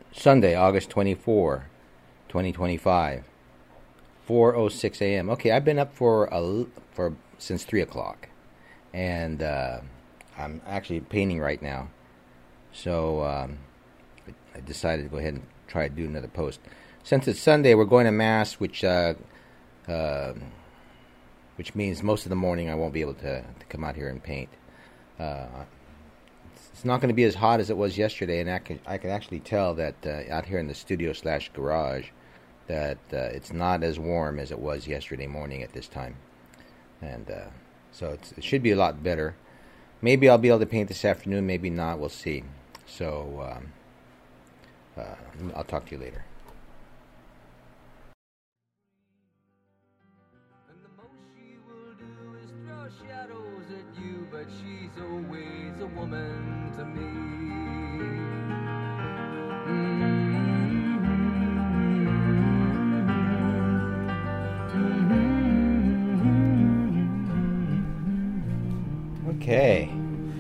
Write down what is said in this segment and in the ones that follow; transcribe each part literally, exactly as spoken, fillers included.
Sunday, August twenty-fourth, twenty twenty-five, four oh six a.m. Okay, I've been up for a, for since three o'clock, and uh, I'm actually painting right now. So um, I decided to go ahead and try to do another post. Since it's Sunday, we're going to Mass, which uh, uh, which means most of the morning I won't be able to, to come out here and paint. Uh, It's not going to be as hot as it was yesterday, and I can, I can actually tell that uh, out here in the studio slash garage that uh, it's not as warm as it was yesterday morning at this time. And uh, so it's, it should be a lot better. Maybe I'll be able to paint this afternoon, maybe not, we'll see. So um, uh, I'll talk to you later. And the most she will do is throw shadows at you, but she's always a woman to me. Okay.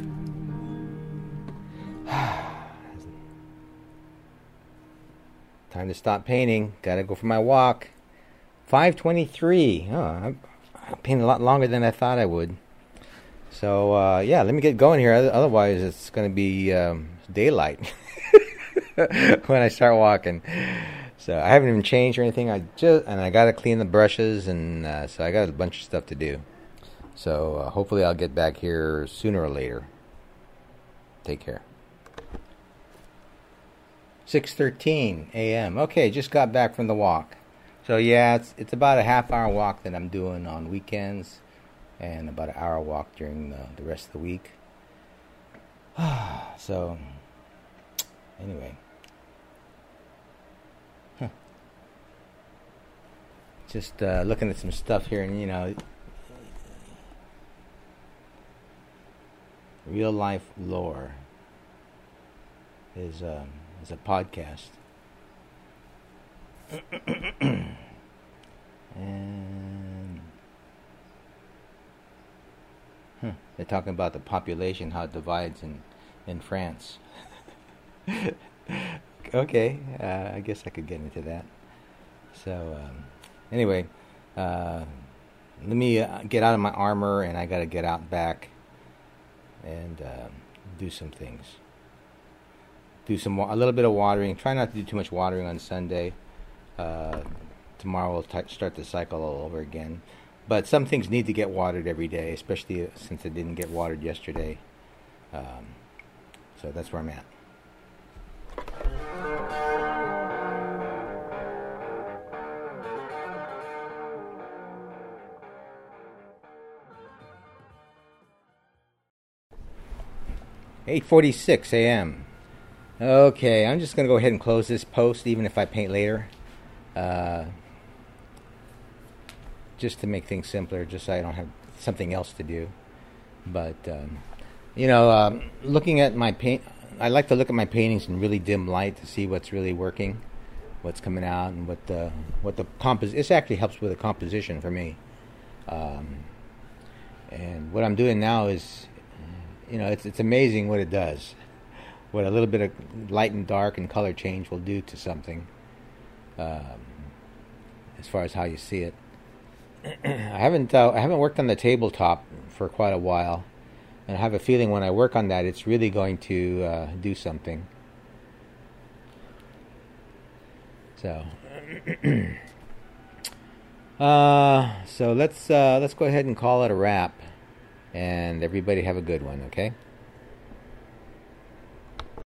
Time to stop painting. Gotta go for my walk. five twenty-three. Oh, I, I painted a lot longer than I thought I would. So, uh, yeah, let me get going here. Otherwise, it's going to be um, daylight when I start walking. So, I haven't even changed or anything. I just And I got to clean the brushes, and uh, so I got a bunch of stuff to do. So, uh, hopefully I'll get back here sooner or later. Take care. six thirteen a.m. Okay, just got back from the walk. So, yeah, it's, it's about a half-hour walk that I'm doing on weekends, and about an hour walk during the, the rest of the week. So, anyway. Huh. Just uh, looking at some stuff here, and, you know, Real Life Lore is, um, is a podcast. And huh, they're talking about the population, how it divides in, in France. Okay, uh, I guess I could get into that. So, um, anyway, uh, let me uh, get out of my armor, and I got to get out back and uh, do some things. Do some wa- a little bit of watering. Try not to do too much watering on Sunday. Uh, tomorrow we'll t- start the cycle all over again. But some things need to get watered every day, especially since it didn't get watered yesterday. Um, so that's where I'm at. eight forty-six a.m. Okay, I'm just going to go ahead and close this post, even if I paint later. Uh, just to make things simpler, just so I don't have something else to do. But, um, you know, um, looking at my paint, I like to look at my paintings in really dim light to see what's really working, what's coming out, and what the, what the compos. This actually helps with the composition for me. Um, and what I'm doing now is, you know, it's it's amazing what it does. What a little bit of light and dark and color change will do to something, um, as far as how you see it. I haven't uh, I haven't worked on the tabletop for quite a while, and I have a feeling when I work on that, it's really going to uh, do something. So, uh, so let's uh, let's go ahead and call it a wrap, and everybody have a good one. Okay.